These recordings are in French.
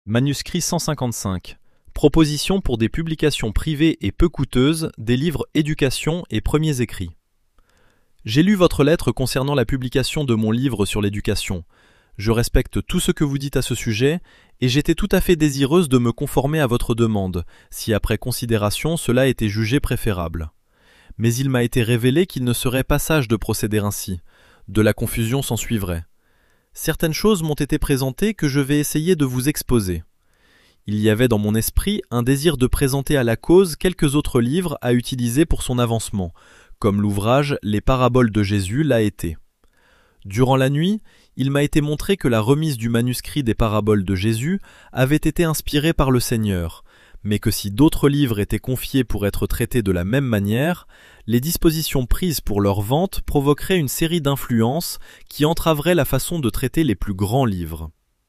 Manuscrit 155. Proposition pour des publications privées et peu coûteuses des livres éducation et premiers écrits. J'ai lu votre lettre concernant la publication de mon livre sur l'éducation. Je respecte tout ce que vous dites à ce sujet et j'étais tout à fait désireuse de me conformer à votre demande, si après considération cela était jugé préférable. Mais il m'a été révélé qu'il ne serait pas sage de procéder ainsi. De la confusion s'ensuivrait. Certaines choses m'ont été présentées que je vais essayer de vous exposer. Il y avait dans mon esprit un désir de présenter à la cause quelques autres livres à utiliser pour son avancement, comme l'ouvrage « Les paraboles de Jésus » l'a été. Durant la nuit, il m'a été montré que la remise du manuscrit des paraboles de Jésus avait été inspirée par le Seigneur, mais que si d'autres livres étaient confiés pour être traités de la même manière, les dispositions prises pour leur vente provoqueraient une série d'influences qui entraveraient la façon de traiter les plus grands livres.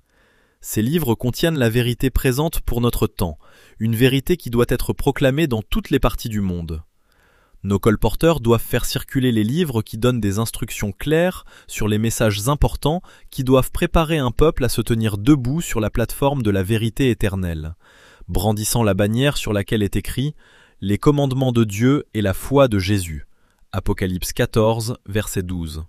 Ces livres contiennent la vérité présente pour notre temps, une vérité qui doit être proclamée dans toutes les parties du monde. Nos colporteurs doivent faire circuler les livres qui donnent des instructions claires sur les messages importants qui doivent préparer un peuple à se tenir debout sur la plateforme de la vérité éternelle, brandissant la bannière sur laquelle est écrit « Les commandements de Dieu et la foi de Jésus » Apocalypse 14, verset 12.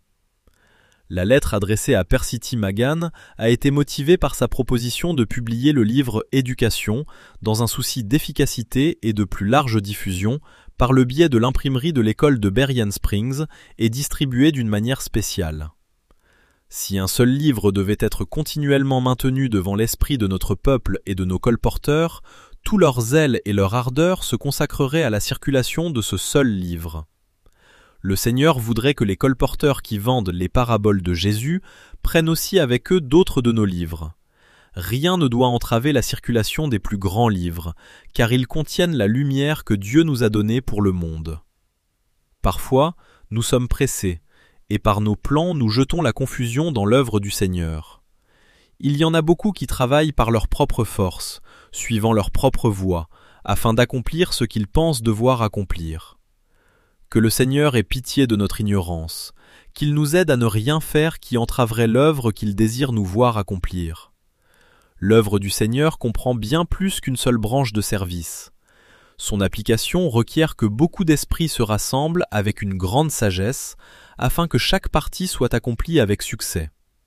La lettre adressée à Percy Magan a été motivée par sa proposition de publier le livre Éducation dans un souci d'efficacité et de plus large diffusion par le biais de l'imprimerie de l'école de Berrien Springs et distribué d'une manière spéciale. Si un seul livre devait être continuellement maintenu devant l'esprit de notre peuple et de nos colporteurs, tout leur zèle et leur ardeur se consacreraient à la circulation de ce seul livre. Le Seigneur voudrait que les colporteurs qui vendent les paraboles de Jésus prennent aussi avec eux d'autres de nos livres. Rien ne doit entraver la circulation des plus grands livres, car ils contiennent la lumière que Dieu nous a donnée pour le monde. Parfois, nous sommes pressés, et par nos plans nous jetons la confusion dans l'œuvre du Seigneur. Il y en a beaucoup qui travaillent par leur propre force, suivant leur propre voie, afin d'accomplir ce qu'ils pensent devoir accomplir. Que le Seigneur ait pitié de notre ignorance, qu'il nous aide à ne rien faire qui entraverait l'œuvre qu'il désire nous voir accomplir. L'œuvre du Seigneur comprend bien plus qu'une seule branche de service. Son application requiert que beaucoup d'esprits se rassemblent avec une grande sagesse, afin que chaque partie soit accomplie avec succès.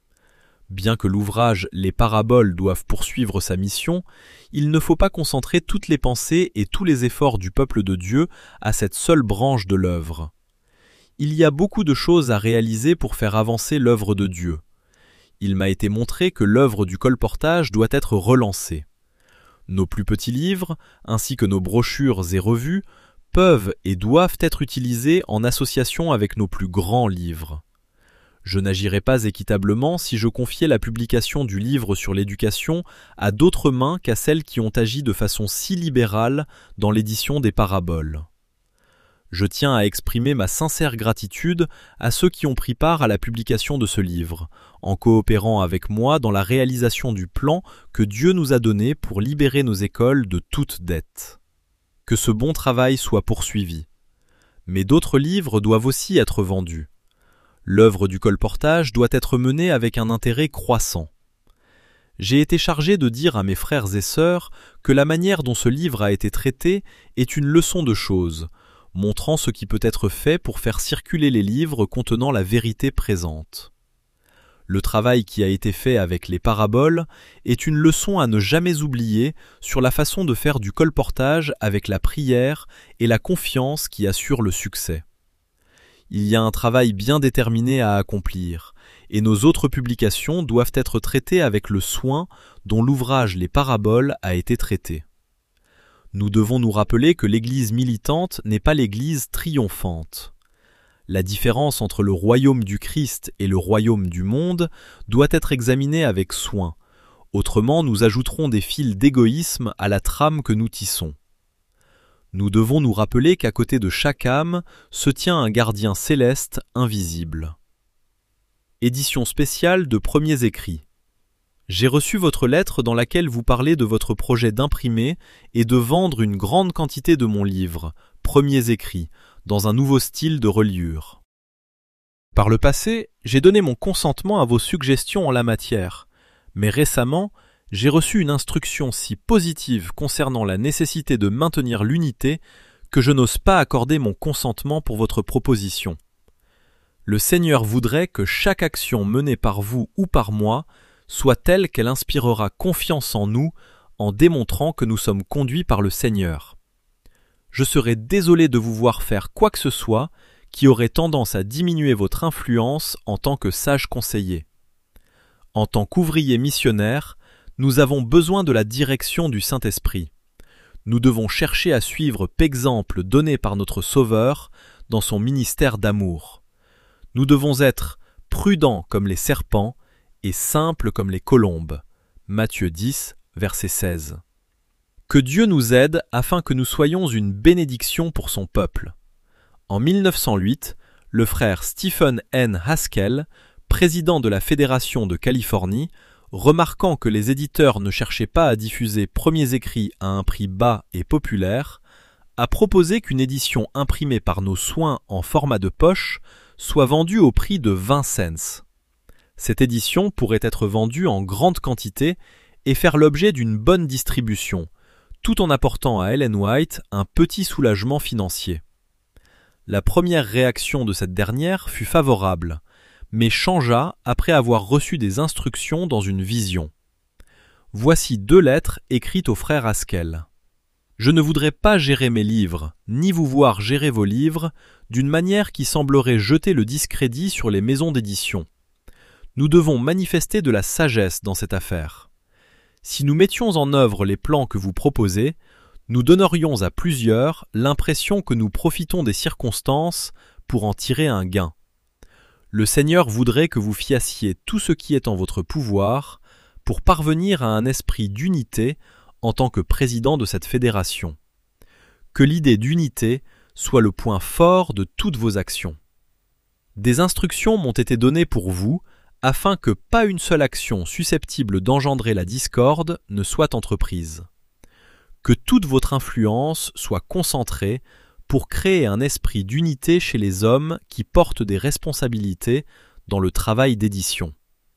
Bien que l'ouvrage « Les paraboles » doive poursuivre sa mission, il ne faut pas concentrer toutes les pensées et tous les efforts du peuple de Dieu à cette seule branche de l'œuvre. Il y a beaucoup de choses à réaliser pour faire avancer l'œuvre de Dieu. Il m'a été montré que l'œuvre du colportage doit être relancée. Nos plus petits livres, ainsi que nos brochures et revues, peuvent et doivent être utilisés en association avec nos plus grands livres. Je n'agirais pas équitablement si je confiais la publication du livre sur l'éducation à d'autres mains qu'à celles qui ont agi de façon si libérale dans l'édition des paraboles. Je tiens à exprimer ma sincère gratitude à ceux qui ont pris part à la publication de ce livre, en coopérant avec moi dans la réalisation du plan que Dieu nous a donné pour libérer nos écoles de toute dette. Que ce bon travail soit poursuivi. Mais d'autres livres doivent aussi être vendus. L'œuvre du colportage doit être menée avec un intérêt croissant. J'ai été chargé de dire à mes frères et sœurs que la manière dont ce livre a été traité est une leçon de choses, montrant ce qui peut être fait pour faire circuler les livres contenant la vérité présente. Le travail qui a été fait avec les paraboles est une leçon à ne jamais oublier sur la façon de faire du colportage avec la prière et la confiance qui assurent le succès. Il y a un travail bien déterminé à accomplir, et nos autres publications doivent être traitées avec le soin dont l'ouvrage Les paraboles a été traité. Nous devons nous rappeler que l'Église militante n'est pas l'Église triomphante. La différence entre le royaume du Christ et le royaume du monde doit être examinée avec soin, autrement nous ajouterons des fils d'égoïsme à la trame que nous tissons. Nous devons nous rappeler qu'à côté de chaque âme se tient un gardien céleste invisible. Édition spéciale de Premiers écrits. J'ai reçu votre lettre dans laquelle vous parlez de votre projet d'imprimer et de vendre une grande quantité de mon livre, Premiers écrits, dans un nouveau style de reliure. Par le passé, j'ai donné mon consentement à vos suggestions en la matière, mais récemment, j'ai reçu une instruction si positive concernant la nécessité de maintenir l'unité que je n'ose pas accorder mon consentement pour votre proposition. Le Seigneur voudrait que chaque action menée par vous ou par moi soit telle qu'elle inspirera confiance en nous en démontrant que nous sommes conduits par le Seigneur. Je serais désolé de vous voir faire quoi que ce soit qui aurait tendance à diminuer votre influence en tant que sage conseiller. En tant qu'ouvriers missionnaires, nous avons besoin de la direction du Saint-Esprit. Nous devons chercher à suivre l'exemple donné par notre Sauveur dans son ministère d'amour. Nous devons être prudents comme les serpents et simples comme les colombes. Matthieu 10, verset 16. Que Dieu nous aide afin que nous soyons une bénédiction pour son peuple. En 1908, le frère Stephen N. Haskell, président de la Fédération de Californie, remarquant que les éditeurs ne cherchaient pas à diffuser premiers écrits à un prix bas et populaire, a proposé qu'une édition imprimée par nos soins en format de poche soit vendue au prix de 20 cents. Cette édition pourrait être vendue en grande quantité et faire l'objet d'une bonne distribution, tout en apportant à Ellen White un petit soulagement financier. La première réaction de cette dernière fut favorable, mais changea après avoir reçu des instructions dans une vision. Voici 2 lettres écrites au frère Haskell. Je ne voudrais pas gérer mes livres, ni vous voir gérer vos livres, d'une manière qui semblerait jeter le discrédit sur les maisons d'édition. Nous devons manifester de la sagesse dans cette affaire. Si nous mettions en œuvre les plans que vous proposez, nous donnerions à plusieurs l'impression que nous profitons des circonstances pour en tirer un gain. Le Seigneur voudrait que vous fiassiez tout ce qui est en votre pouvoir pour parvenir à un esprit d'unité en tant que président de cette fédération. Que l'idée d'unité soit le point fort de toutes vos actions. Des instructions m'ont été données pour vous afin que pas une seule action susceptible d'engendrer la discorde ne soit entreprise. Que toute votre influence soit concentrée pour créer un esprit d'unité chez les hommes qui portent des responsabilités dans le travail d'édition.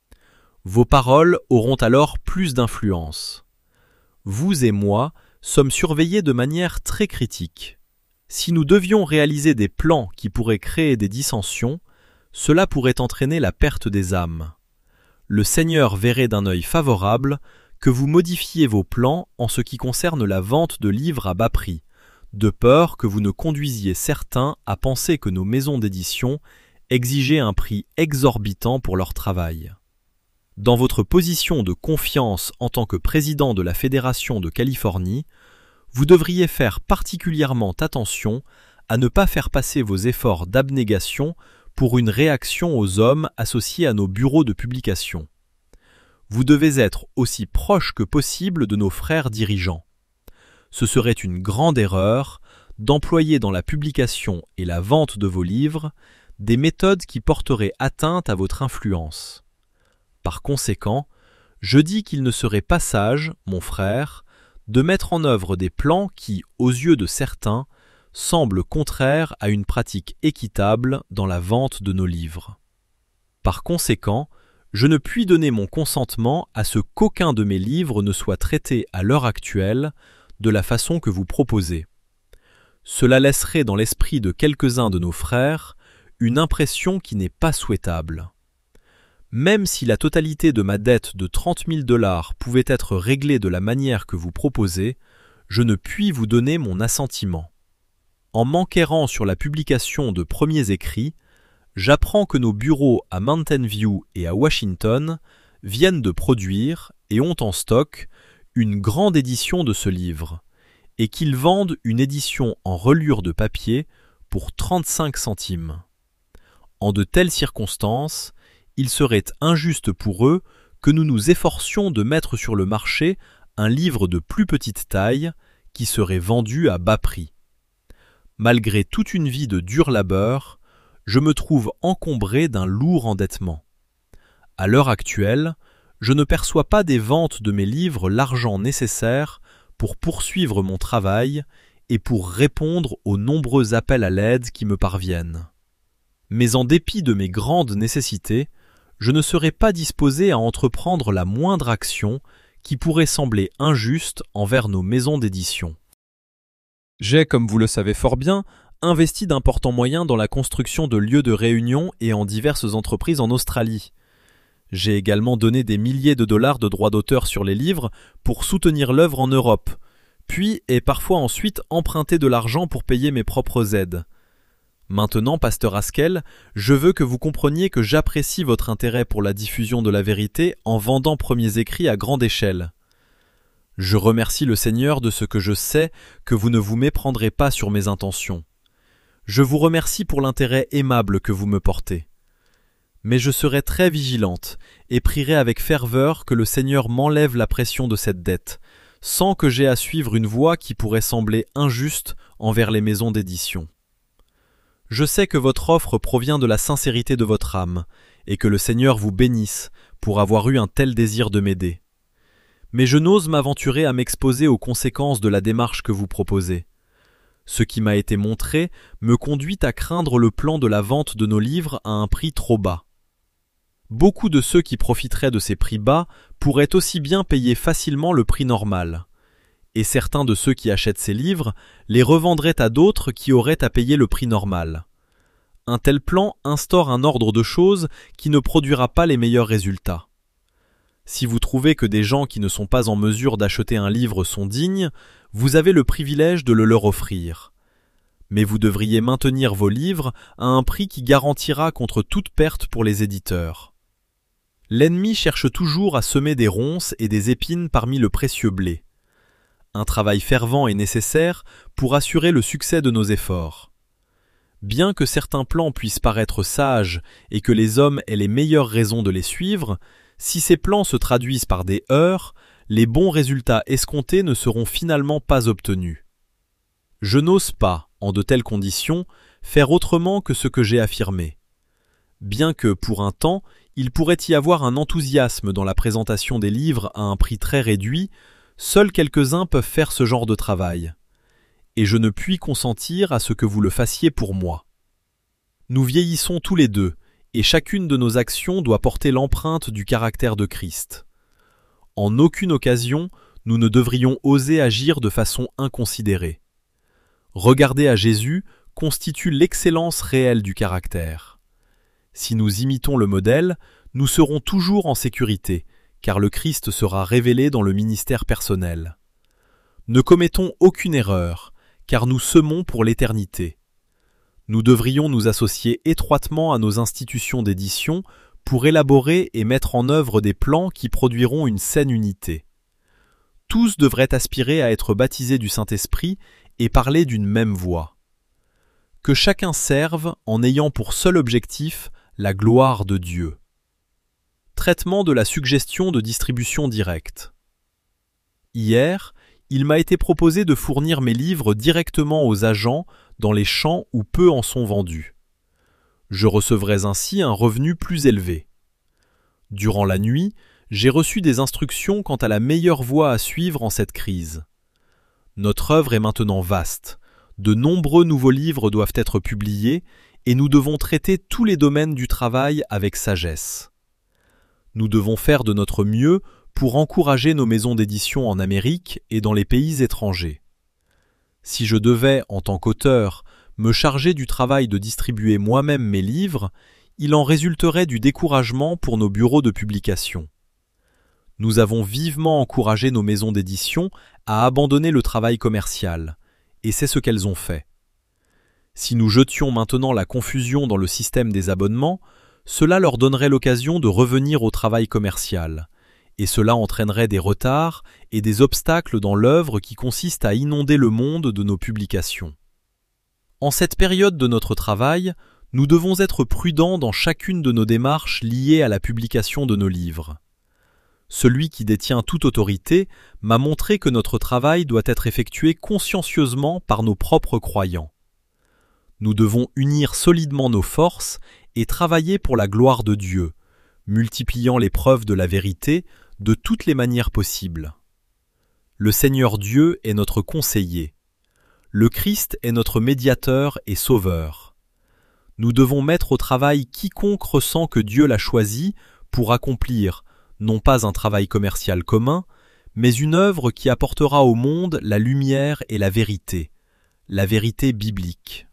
Vos paroles auront alors plus d'influence. Vous et moi sommes surveillés de manière très critique. Si nous devions réaliser des plans qui pourraient créer des dissensions, cela pourrait entraîner la perte des âmes. Le Seigneur verrait d'un œil favorable que vous modifiez vos plans en ce qui concerne la vente de livres à bas prix, de peur que vous ne conduisiez certains à penser que nos maisons d'édition exigeaient un prix exorbitant pour leur travail. Dans votre position de confiance en tant que président de la Fédération de Californie, vous devriez faire particulièrement attention à ne pas faire passer vos efforts d'abnégation pour une réaction aux hommes associés à nos bureaux de publication. Vous devez être aussi proche que possible de nos frères dirigeants. Ce serait une grande erreur d'employer dans la publication et la vente de vos livres des méthodes qui porteraient atteinte à votre influence. Par conséquent, je dis qu'il ne serait pas sage, mon frère, de mettre en œuvre des plans qui, aux yeux de certains, semblent contraires à une pratique équitable dans la vente de nos livres. Par conséquent, je ne puis donner mon consentement à ce qu'aucun de mes livres ne soit traité à l'heure actuelle de la façon que vous proposez. Cela laisserait dans l'esprit de quelques-uns de nos frères une impression qui n'est pas souhaitable. Même si la totalité de ma dette de 30 000 $ pouvait être réglée de la manière que vous proposez, je ne puis vous donner mon assentiment. En m'enquérant sur la publication de premiers écrits, j'apprends que nos bureaux à Mountain View et à Washington viennent de produire et ont en stock une grande édition de ce livre, et qu'ils vendent une édition en reliure de papier pour 35 centimes. En de telles circonstances, il serait injuste pour eux que nous nous efforcions de mettre sur le marché un livre de plus petite taille qui serait vendu à bas prix. Malgré toute une vie de dur labeur, je me trouve encombré d'un lourd endettement. À l'heure actuelle, je ne perçois pas des ventes de mes livres l'argent nécessaire pour poursuivre mon travail et pour répondre aux nombreux appels à l'aide qui me parviennent. Mais en dépit de mes grandes nécessités, je ne serai pas disposé à entreprendre la moindre action qui pourraient sembler injustes envers nos maisons d'édition. J'ai, comme vous le savez fort bien, investi d'importants moyens dans la construction de lieux de réunion et en diverses entreprises en Australie. J'ai également donné des milliers de dollars de droits d'auteur sur les livres pour soutenir l'œuvre en Europe, puis et parfois ensuite emprunté de l'argent pour payer mes propres aides. Maintenant, pasteur Haskell, je veux que vous compreniez que j'apprécie votre intérêt pour la diffusion de la vérité en vendant Premiers Écrits à grande échelle. Je remercie le Seigneur de ce que je sais que vous ne vous méprendrez pas sur mes intentions. Je vous remercie pour l'intérêt aimable que vous me portez. Mais je serai très vigilante et prierai avec ferveur que le Seigneur m'enlève la pression de cette dette, sans que j'aie à suivre une voie qui pourrait sembler injuste envers les maisons d'édition. Je sais que votre offre provient de la sincérité de votre âme, et que le Seigneur vous bénisse pour avoir eu un tel désir de m'aider. Mais je n'ose m'aventurer à m'exposer aux conséquences de la démarche que vous proposez. Ce qui m'a été montré me conduit à craindre le plan de la vente de nos livres à un prix trop bas. Beaucoup de ceux qui profiteraient de ces prix bas pourraient aussi bien payer facilement le prix normal. Et certains de ceux qui achètent ces livres les revendraient à d'autres qui auraient à payer le prix normal. Un tel plan instaure un ordre de choses qui ne produira pas les meilleurs résultats. Si vous trouvez que des gens qui ne sont pas en mesure d'acheter un livre sont dignes, vous avez le privilège de le leur offrir. Mais vous devriez maintenir vos livres à un prix qui garantira contre toute perte pour les éditeurs. L'ennemi cherche toujours à semer des ronces et des épines parmi le précieux blé. Un travail fervent est nécessaire pour assurer le succès de nos efforts. Bien que certains plans puissent paraître sages et que les hommes aient les meilleures raisons de les suivre, si ces plans se traduisent par des heurts, les bons résultats escomptés ne seront finalement pas obtenus. Je n'ose pas, en de telles conditions, faire autrement que ce que j'ai affirmé. Bien que, pour un temps, il pourrait y avoir un enthousiasme dans la présentation des livres à un prix très réduit, seuls quelques-uns peuvent faire ce genre de travail. Et je ne puis consentir à ce que vous le fassiez pour moi. Nous vieillissons tous les deux, et chacune de nos actions doit porter l'empreinte du caractère de Christ. En aucune occasion, nous ne devrions oser agir de façon inconsidérée. Regarder à Jésus constitue l'excellence réelle du caractère. Si nous imitons le modèle, nous serons toujours en sécurité, car le Christ sera révélé dans le ministère personnel. Ne commettons aucune erreur, car nous semons pour l'éternité. Nous devrions nous associer étroitement à nos institutions d'édition pour élaborer et mettre en œuvre des plans qui produiront une saine unité. Tous devraient aspirer à être baptisés du Saint-Esprit et parler d'une même voix. Que chacun serve en ayant pour seul objectif la gloire de Dieu. Traitement de la suggestion de distribution directe. Hier, il m'a été proposé de fournir mes livres directement aux agents dans les champs où peu en sont vendus. Je recevrais ainsi un revenu plus élevé. Durant la nuit, j'ai reçu des instructions quant à la meilleure voie à suivre en cette crise. Notre œuvre est maintenant vaste. De nombreux nouveaux livres doivent être publiés et nous devons traiter tous les domaines du travail avec sagesse. Nous devons faire de notre mieux pour encourager nos maisons d'édition en Amérique et dans les pays étrangers. Si je devais, en tant qu'auteur, me charger du travail de distribuer moi-même mes livres, il en résulterait du découragement pour nos bureaux de publication. Nous avons vivement encouragé nos maisons d'édition à abandonner le travail commercial, et c'est ce qu'elles ont fait. Si nous jetions maintenant la confusion dans le système des abonnements, cela leur donnerait l'occasion de revenir au travail commercial, et cela entraînerait des retards et des obstacles dans l'œuvre qui consiste à inonder le monde de nos publications. En cette période de notre travail, nous devons être prudents dans chacune de nos démarches liées à la publication de nos livres. Celui qui détient toute autorité m'a montré que notre travail doit être effectué consciencieusement par nos propres croyants. Nous devons unir solidement nos forces et travailler pour la gloire de Dieu, multipliant les preuves de la vérité de toutes les manières possibles. Le Seigneur Dieu est notre conseiller. Le Christ est notre médiateur et sauveur. Nous devons mettre au travail quiconque ressent que Dieu l'a choisi pour accomplir non pas un travail commercial commun, mais une œuvre qui apportera au monde la lumière et la vérité biblique.